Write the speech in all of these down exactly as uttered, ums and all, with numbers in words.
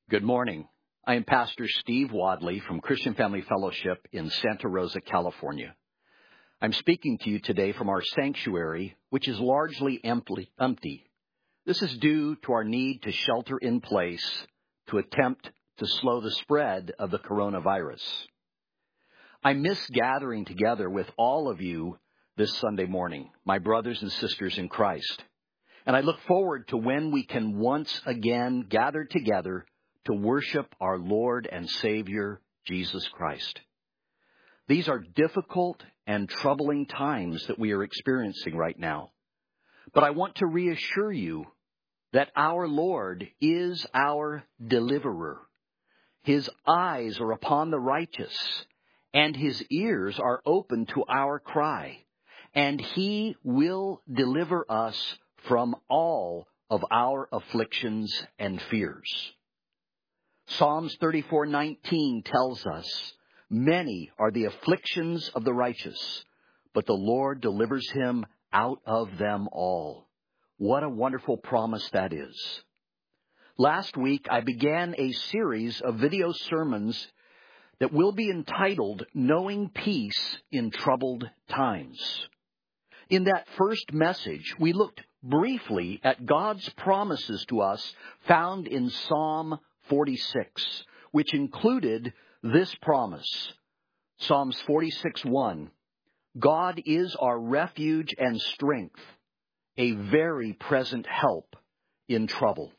Good morning. I am Pastor Steve Wadley from Christian Family Fellowship in Santa Rosa, California. I'm speaking to you today from our sanctuary, which is largely empty. This is due to our need to shelter in place to attempt to slow the spread of the coronavirus. I miss gathering together with all of you this Sunday morning, my brothers and sisters in Christ. And I look forward to when we can once again gather together to worship our Lord and Savior, Jesus Christ. These are difficult and troubling times that we are experiencing right now. But I want to reassure you that our Lord is our deliverer. His eyes are upon the righteous, and His ears are open to our cry, and He will deliver us from all of our afflictions and fears. Psalms thirty-four nineteen tells us, "Many are the afflictions of the righteous, but the Lord delivers him out of them all." What a wonderful promise that is. Last week, I began a series of video sermons that will be entitled, Knowing Peace in Troubled Times. In that first message, we looked briefly at God's promises to us found in Psalm forty-six, which included this promise. Psalms forty-six one, God is our refuge and strength, a very present help in trouble.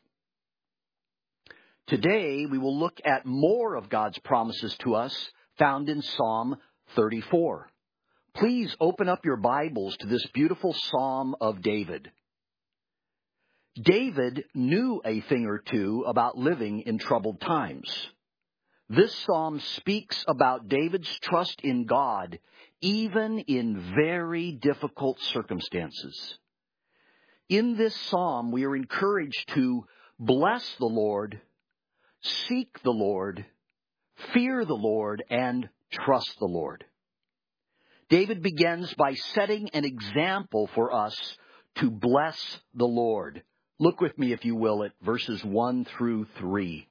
Today, we will look at more of God's promises to us found in Psalm thirty-four. Please open up your Bibles to this beautiful Psalm of David. David knew a thing or two about living in troubled times. This psalm speaks about David's trust in God, even in very difficult circumstances. In this psalm, we are encouraged to bless the Lord, seek the Lord, fear the Lord, and trust the Lord. David begins by setting an example for us to bless the Lord. Look with me, if you will, at verses one through three.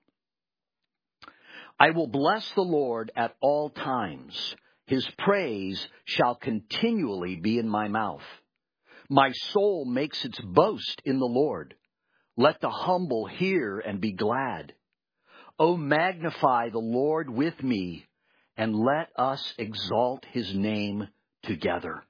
I will bless the Lord at all times. His praise shall continually be in my mouth. My soul makes its boast in the Lord. Let the humble hear and be glad. O magnify the Lord with me, and let us exalt His name together.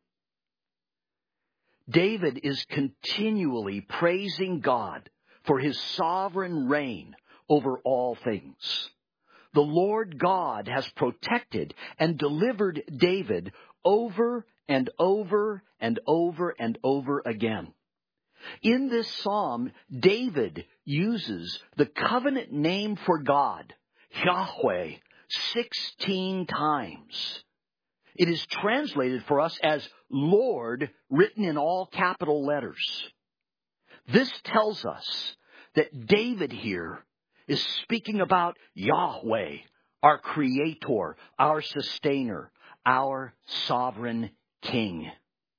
David is continually praising God for His sovereign reign over all things. The Lord God has protected and delivered David over and over and over and over again. In this psalm, David uses the covenant name for God, Yahweh, sixteen times. It is translated for us as Lord, written in all capital letters. This tells us that David here is speaking about Yahweh, our Creator, our Sustainer, our Sovereign King.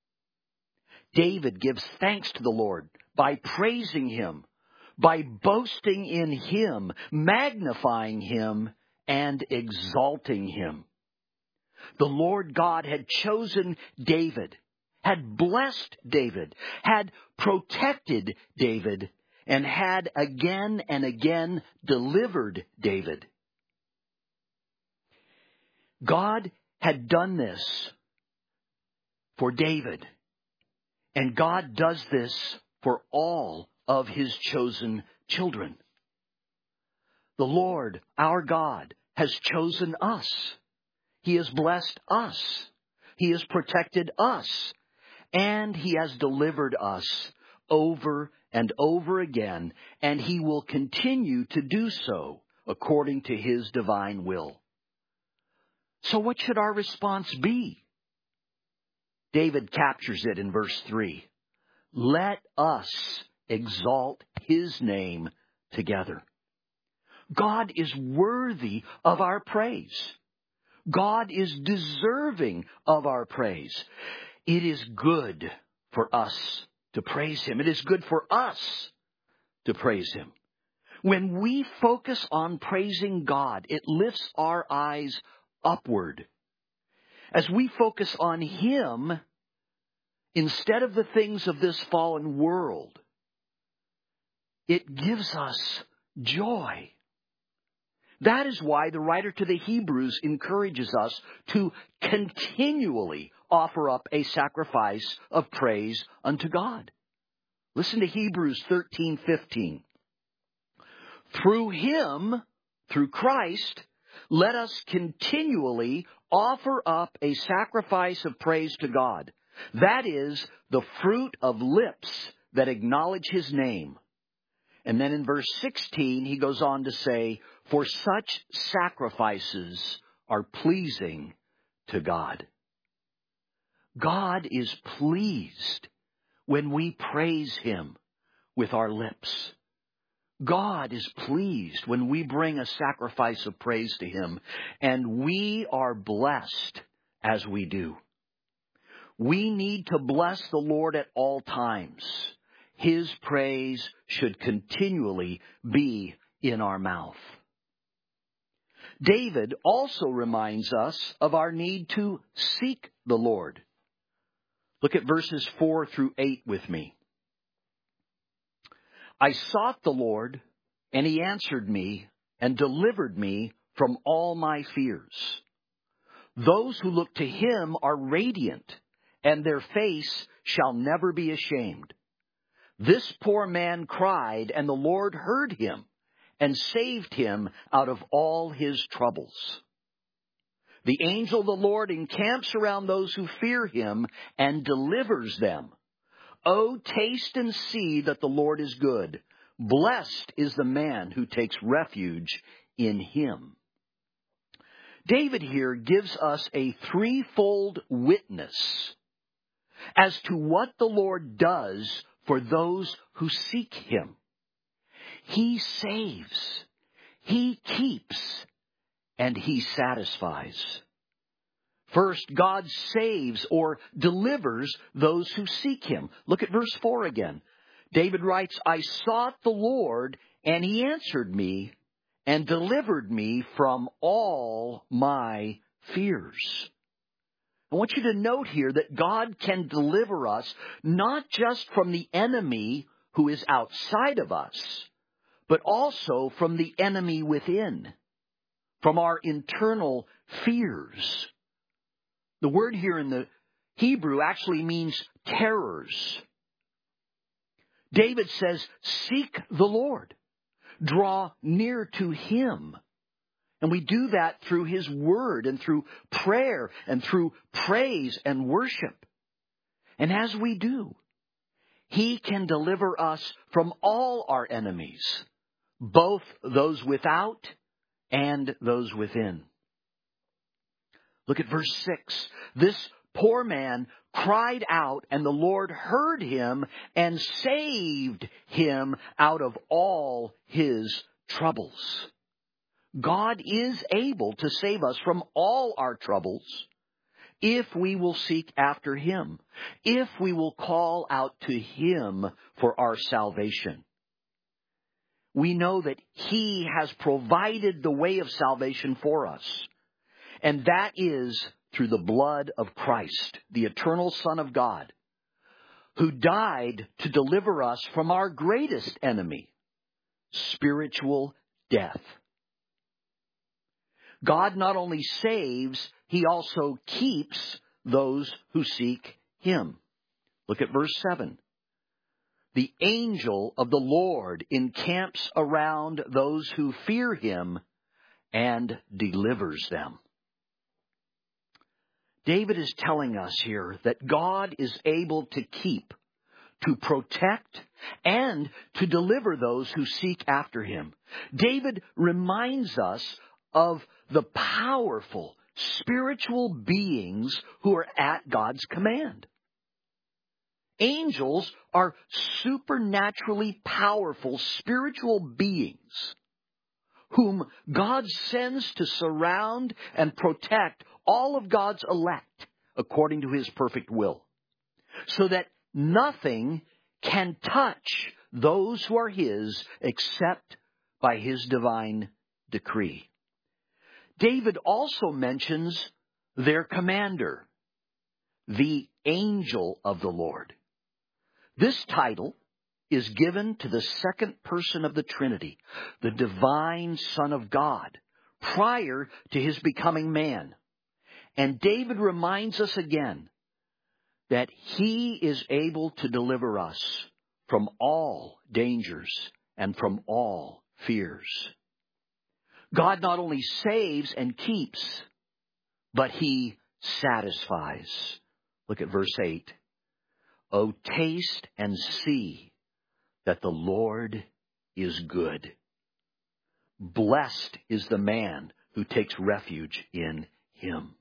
David gives thanks to the Lord by praising Him, by boasting in Him, magnifying Him, and exalting Him. The Lord God had chosen David, had blessed David, had protected David, and had again and again delivered David. God had done this for David, and God does this for all of His chosen children. The Lord, our God, has chosen us. He has blessed us. He has protected us. And He has delivered us over and over again. And He will continue to do so according to His divine will. So what should our response be? David captures it in verse three. Let us exalt His name together. God is worthy of our praise. God is deserving of our praise. It is good for us to praise Him. It is good for us to praise Him. When we focus on praising God, it lifts our eyes upward. As we focus on Him, instead of the things of this fallen world, it gives us joy. That is why the writer to the Hebrews encourages us to continually offer up a sacrifice of praise unto God. Listen to Hebrews thirteen fifteen. Through Him, through Christ, let us continually offer up a sacrifice of praise to God. That is the fruit of lips that acknowledge His name. And then in verse sixteen, he goes on to say, for such sacrifices are pleasing to God. God is pleased when we praise Him with our lips. God is pleased when we bring a sacrifice of praise to Him, and we are blessed as we do. We need to bless the Lord at all times. His praise should continually be in our mouth. David also reminds us of our need to seek the Lord. Look at verses four through eight with me. I sought the Lord, and He answered me and delivered me from all my fears. Those who look to Him are radiant, and their face shall never be ashamed. This poor man cried, and the Lord heard him and saved him out of all his troubles. The angel of the Lord encamps around those who fear Him and delivers them. Oh, taste and see that the Lord is good. Blessed is the man who takes refuge in Him. David here gives us a threefold witness as to what the Lord does for those who seek Him. He saves, He keeps, and He satisfies. First, God saves or delivers those who seek Him. Look at verse four again. David writes, I sought the Lord, and He answered me and delivered me from all my fears. I want you to note here that God can deliver us not just from the enemy who is outside of us, but also from the enemy within, from our internal fears. The word here in the Hebrew actually means terrors. David says, seek the Lord. Draw near to Him. And we do that through His Word and through prayer and through praise and worship. And as we do, He can deliver us from all our enemies, both those without and those within. Look at verse six. This poor man cried out, and the Lord heard him and saved him out of all his troubles. God is able to save us from all our troubles if we will seek after Him, if we will call out to Him for our salvation. We know that He has provided the way of salvation for us, and that is through the blood of Christ, the eternal Son of God, who died to deliver us from our greatest enemy, spiritual death. God not only saves, He also keeps those who seek Him. Look at verse seven. The angel of the Lord encamps around those who fear Him and delivers them. David is telling us here that God is able to keep, to protect, and to deliver those who seek after Him. David reminds us of the powerful spiritual beings who are at God's command. Angels are supernaturally powerful spiritual beings whom God sends to surround and protect all of God's elect according to His perfect will, so that nothing can touch those who are His except by His divine decree. David also mentions their commander, the angel of the Lord. This title is given to the second person of the Trinity, the divine Son of God, prior to His becoming man. And David reminds us again that He is able to deliver us from all dangers and from all fears. God not only saves and keeps, but He satisfies. Look at verse eight. Oh, taste and see that the Lord is good. Blessed is the man who takes refuge in Him.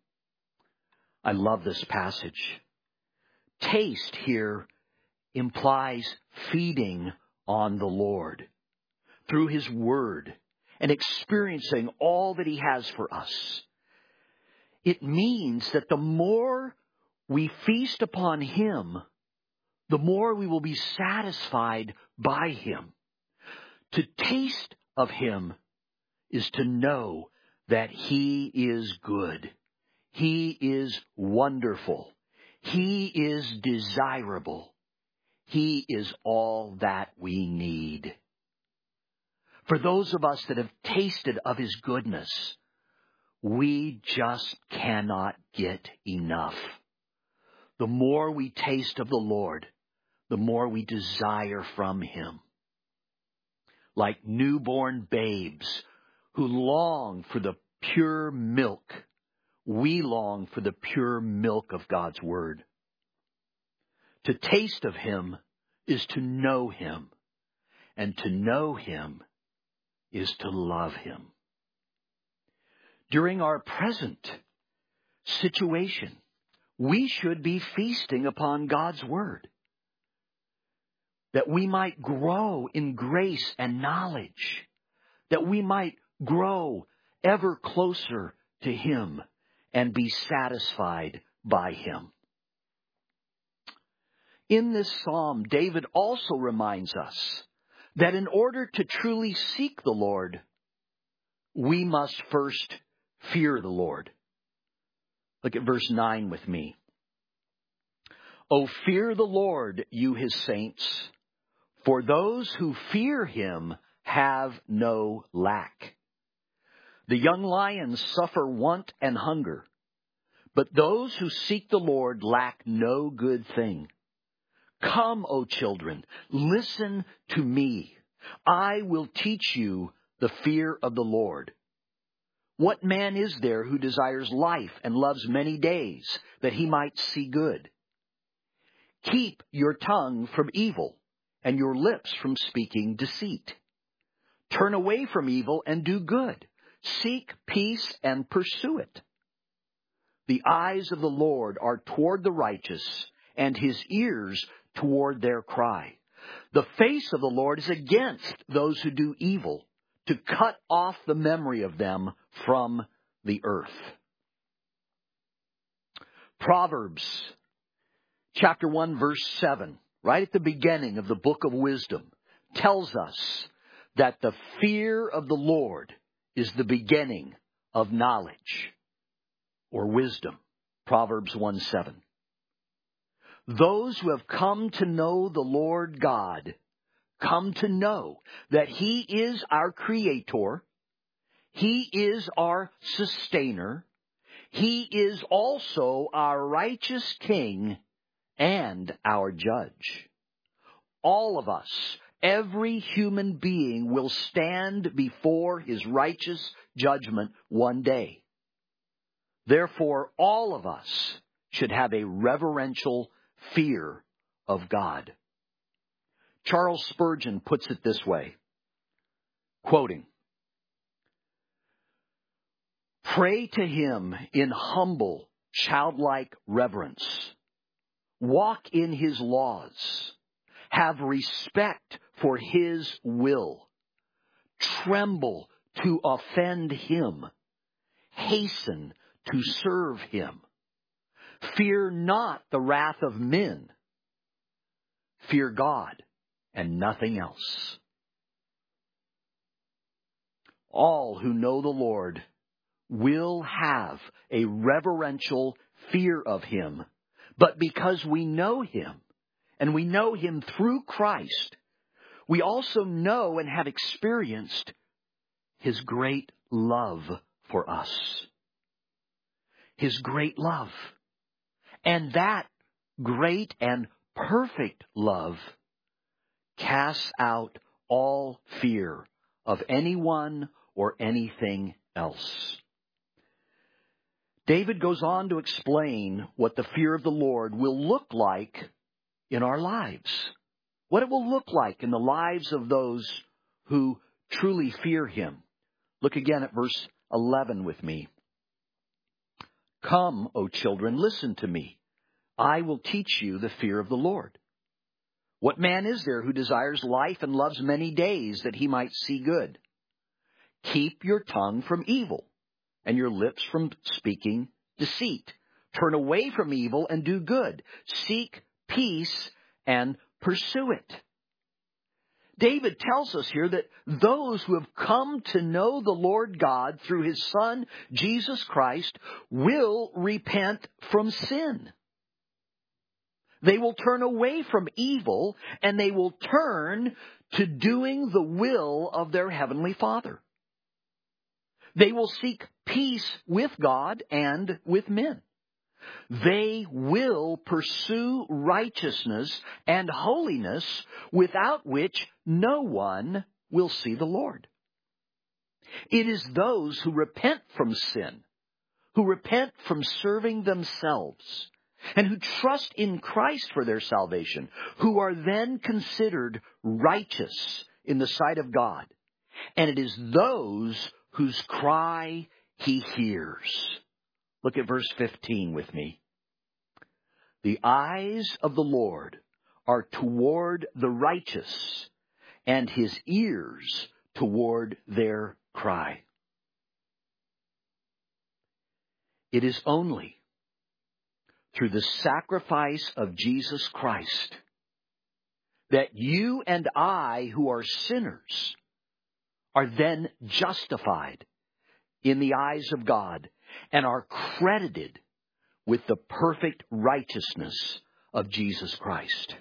I love this passage. Taste here implies feeding on the Lord through His Word and experiencing all that He has for us. It means that the more we feast upon Him, the more we will be satisfied by Him. To taste of Him is to know that He is good. He is wonderful. He is desirable. He is all that we need. For those of us that have tasted of His goodness, we just cannot get enough. The more we taste of the Lord, the more we desire from Him. Like newborn babes who long for the pure milk, we long for the pure milk of God's Word. To taste of Him is to know Him, and to know Him is to love Him. During our present situation, we should be feasting upon God's Word, that we might grow in grace and knowledge, that we might grow ever closer to Him and be satisfied by Him. In this psalm, David also reminds us that in order to truly seek the Lord, we must first fear the Lord. Look at verse nine with me. O fear the Lord, you His saints, for those who fear Him have no lack. The young lions suffer want and hunger, but those who seek the Lord lack no good thing. Come, O children, listen to me. I will teach you the fear of the Lord. What man is there who desires life and loves many days, that he might see good? Keep your tongue from evil and your lips from speaking deceit. Turn away from evil and do good. Seek peace and pursue it. The eyes of the Lord are toward the righteous, and His ears toward their cry. The face of the Lord is against those who do evil, to cut off the memory of them from the earth. Proverbs chapter one, verse seven, right at the beginning of the book of wisdom, tells us that the fear of the Lord is the beginning of knowledge or wisdom. Proverbs one seven. Those who have come to know the Lord God come to know that He is our Creator, He is our Sustainer, He is also our righteous King and our Judge. All of us, every human being, will stand before His righteous judgment one day. Therefore, all of us should have a reverential fear of God. Charles Spurgeon puts it this way, quoting, "Pray to Him in humble, childlike reverence. Walk in His laws. Have respect for His will. Tremble to offend Him. Hasten to serve Him. Fear not the wrath of men. Fear God and nothing else." all who know the Lord will have a reverential fear of Him. But because we know Him, and we know Him through Christ, we also know and have experienced His great love for us. His great love. And that great and perfect love casts out all fear of anyone or anything else. David goes on to explain what the fear of the Lord will look like in our lives. What it will look like in the lives of those who truly fear Him. Look again at verse eleven with me. Come, O children, listen to me. I will teach you the fear of the Lord. What man is there who desires life and loves many days that he might see good? Keep your tongue from evil and your lips from speaking deceit. Turn away from evil and do good. Seek peace and pursue it. David tells us here that those who have come to know the Lord God through His Son, Jesus Christ, will repent from sin. They will turn away from evil and they will turn to doing the will of their Heavenly Father. They will seek peace with God and with men. They will pursue righteousness and holiness, without which no one will see the Lord. It is those who repent from sin, who repent from serving themselves, and who trust in Christ for their salvation, who are then considered righteous in the sight of God. And it is those whose cry He hears. Look at verse fifteen with me. The eyes of the Lord are toward the righteous, and His ears toward their cry. It is only through the sacrifice of Jesus Christ that you and I, who are sinners, are then justified in the eyes of God and are credited with the perfect righteousness of Jesus Christ.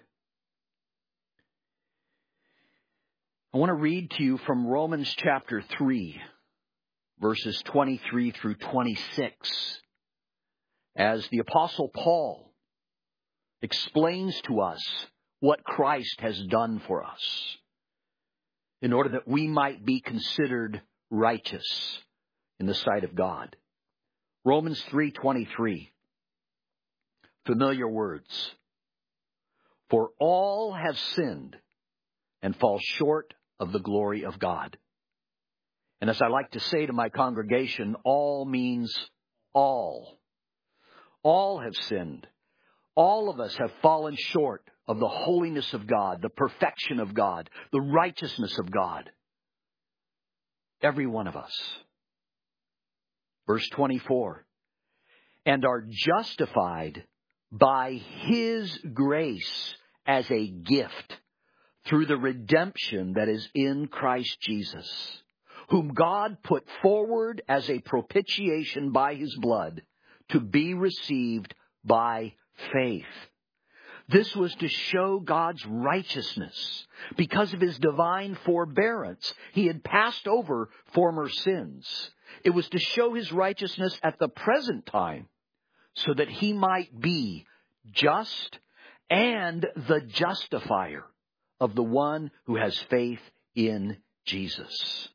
I want to read to you from Romans chapter three, verses twenty-three through twenty-six, as the Apostle Paul explains to us what Christ has done for us, in order that we might be considered righteous in the sight of God. Romans three twenty-three. Familiar words. For all have sinned and fall short of the glory of God. And as I like to say to my congregation, all means all. All have sinned. All of us have fallen short of the holiness of God, the perfection of God, the righteousness of God. Every one of us. Verse twenty-four. And are justified by His grace as a gift through the redemption that is in Christ Jesus, whom God put forward as a propitiation by His blood to be received by faith. This was to show God's righteousness. Because of His divine forbearance, He had passed over former sins. It was to show His righteousness at the present time, so that He might be just and the justifier of the one who has faith in Jesus.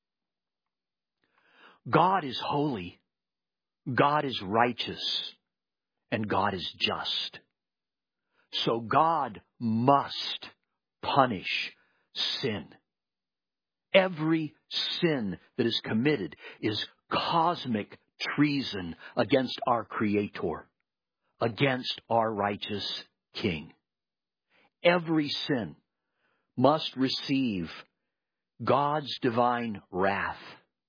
God is holy, God is righteous, and God is just. So God must punish sin. Every sin that is committed is cosmic treason against our Creator, against our righteous King. Every sin must receive God's divine wrath.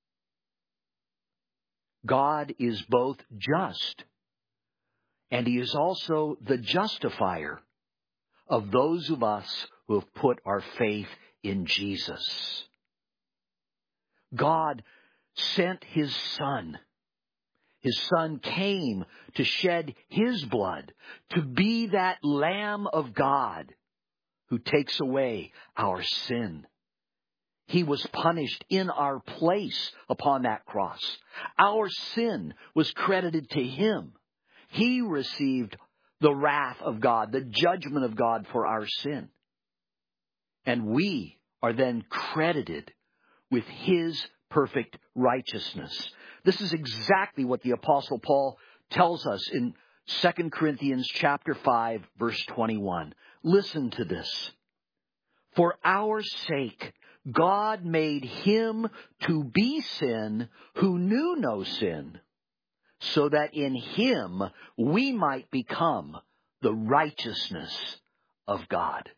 God is both just, and He is also the justifier of those of us who have put our faith in Jesus. God sent His Son. His Son came to shed His blood, to be that Lamb of God who takes away our sin. He was punished in our place upon that cross. Our sin was credited to Him. He received the wrath of God, the judgment of God for our sin. And we are then credited with His perfect righteousness. This is exactly what the Apostle Paul tells us in Second Corinthians chapter five, verse twenty-one. Listen to this. For our sake, God made Him to be sin who knew no sin, so that in Him we might become the righteousness of God.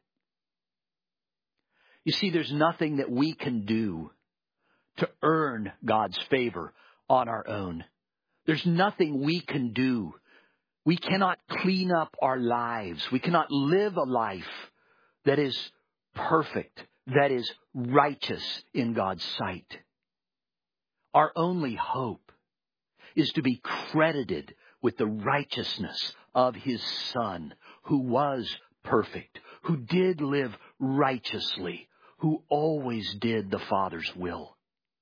You see, there's nothing that we can do to earn God's favor on our own. There's nothing we can do. We cannot clean up our lives. We cannot live a life that is perfect, that is righteous in God's sight. Our only hope is to be credited with the righteousness of His Son, who was perfect, who did live righteously, who always did the Father's will.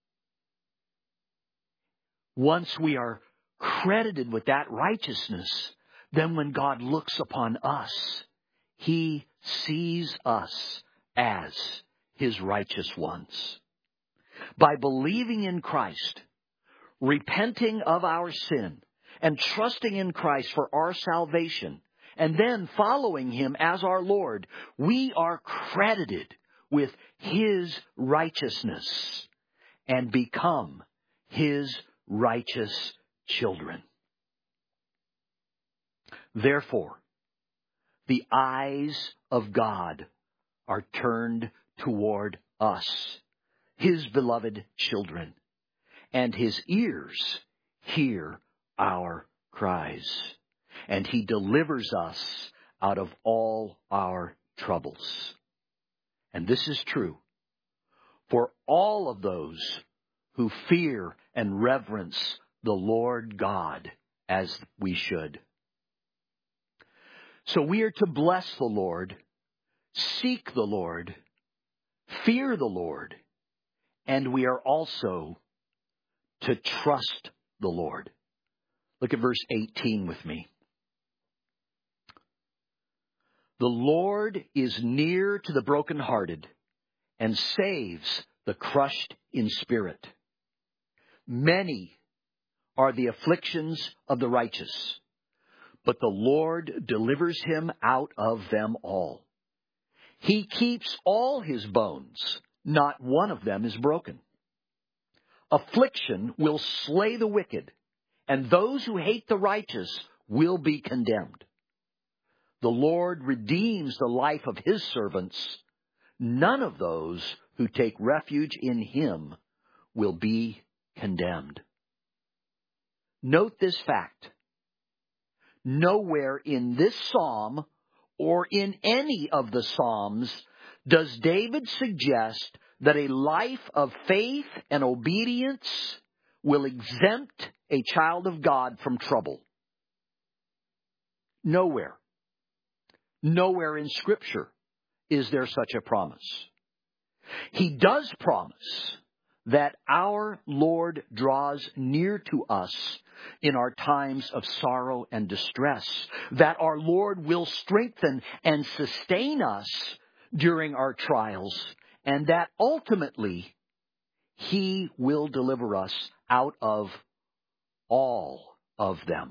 Once we are credited with that righteousness, then when God looks upon us, He sees us as His righteous ones. By believing in Christ, repenting of our sin, and trusting in Christ for our salvation, and then following Him as our Lord, we are credited with His righteousness and become His righteous children. Therefore, the eyes of God are turned toward us, His beloved children, and His ears hear our cries, and He delivers us out of all our troubles. And this is true for all of those who fear and reverence the Lord God as we should. So we are to bless the Lord, seek the Lord, fear the Lord, and we are also to trust the Lord. Look at verse eighteen with me. The Lord is near to the brokenhearted and saves the crushed in spirit. Many are the afflictions of the righteous, but the Lord delivers him out of them all. He keeps all his bones, not one of them is broken. Affliction will slay the wicked, and those who hate the righteous will be condemned. The Lord redeems the life of His servants. None of those who take refuge in Him will be condemned. Note this fact. Nowhere in this psalm or in any of the psalms does David suggest that a life of faith and obedience will exempt a child of God from trouble. Nowhere. Nowhere in Scripture is there such a promise. He does promise that our Lord draws near to us in our times of sorrow and distress, that our Lord will strengthen and sustain us during our trials, and that ultimately He will deliver us out of all of them.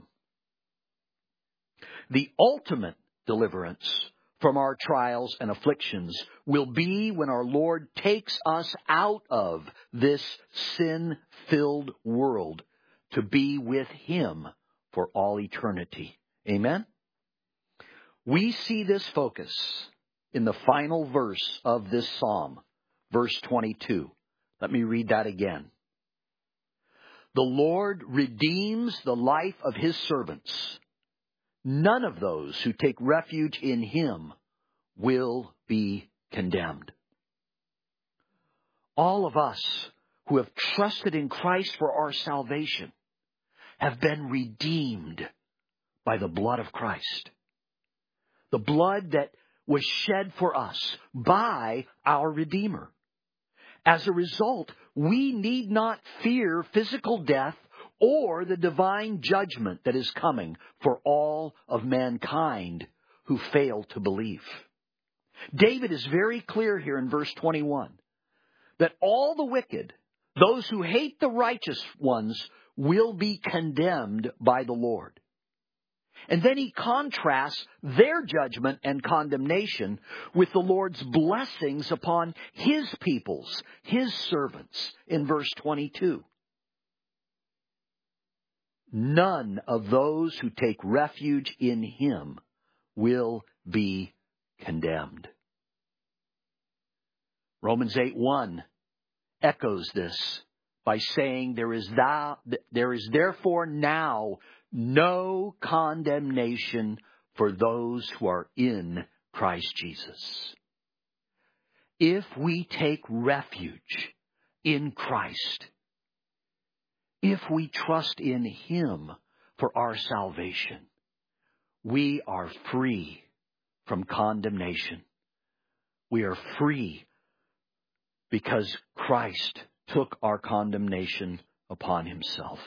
The ultimate deliverance from our trials and afflictions will be when our Lord takes us out of this sin-filled world to be with Him for all eternity. Amen? We see this focus in the final verse of this psalm, verse twenty-two. Let me read that again. The Lord redeems the life of His servants. None of those who take refuge in Him will be condemned. All of us who have trusted in Christ for our salvation have been redeemed by the blood of Christ. The blood that was shed for us by our Redeemer. As a result, we need not fear physical death or the divine judgment that is coming for all of mankind who fail to believe. David is very clear here in verse twenty-one that all the wicked, those who hate the righteous ones, will be condemned by the Lord. And then he contrasts their judgment and condemnation with the Lord's blessings upon His peoples, His servants, in verse twenty-two. None of those who take refuge in Him will be condemned. Romans eight one echoes this by saying, there is thou, there is therefore now no condemnation for those who are in Christ Jesus. If we take refuge in Christ, if we trust in Him for our salvation, we are free from condemnation. We are free because Christ took our condemnation upon Himself.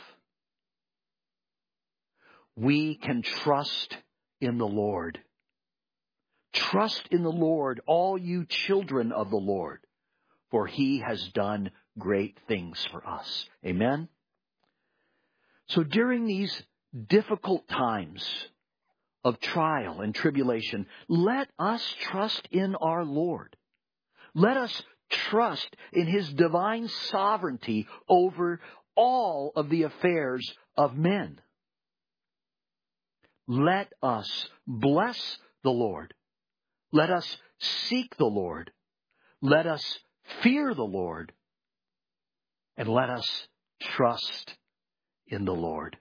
We can trust in the Lord. Trust in the Lord, all you children of the Lord, for He has done great things for us. Amen? So during these difficult times of trial and tribulation, let us trust in our Lord. Let us trust in His divine sovereignty over all of the affairs of men. Let us bless the Lord. Let us seek the Lord. Let us fear the Lord. And let us trust in the Lord.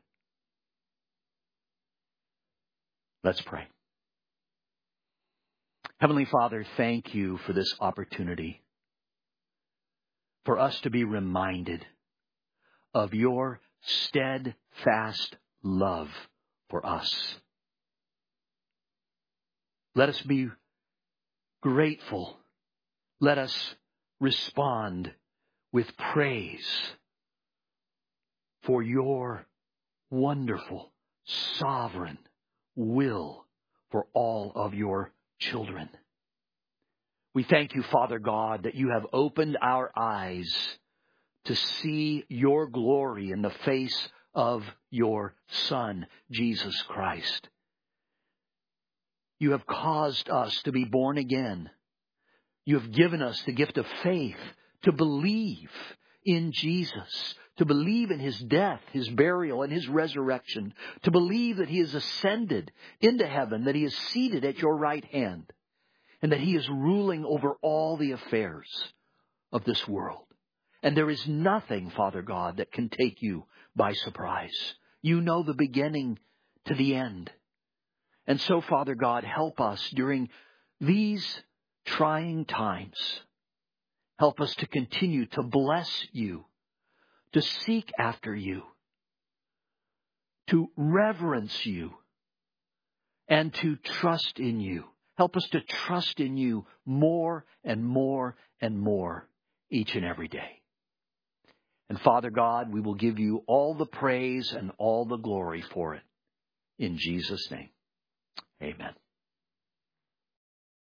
Let's pray. Heavenly Father, thank You for this opportunity for us to be reminded of Your steadfast love for us. Let us be grateful. Let us respond with praise for Your wonderful, sovereign will for all of Your children. We thank You, Father God, that You have opened our eyes to see Your glory in the face of Your Son, Jesus Christ. You have caused us to be born again. You have given us the gift of faith to believe in Jesus, to believe in His death, His burial, and His resurrection, to believe that He is ascended into heaven, that He is seated at Your right hand, and that He is ruling over all the affairs of this world. And there is nothing, Father God, that can take You by surprise. You know the beginning to the end. And so, Father God, help us during these trying times. Help us to continue to bless You, to seek after You, to reverence You, and to trust in You. Help us to trust in You more and more and more each and every day. And Father God, we will give You all the praise and all the glory for it. In Jesus' name, amen.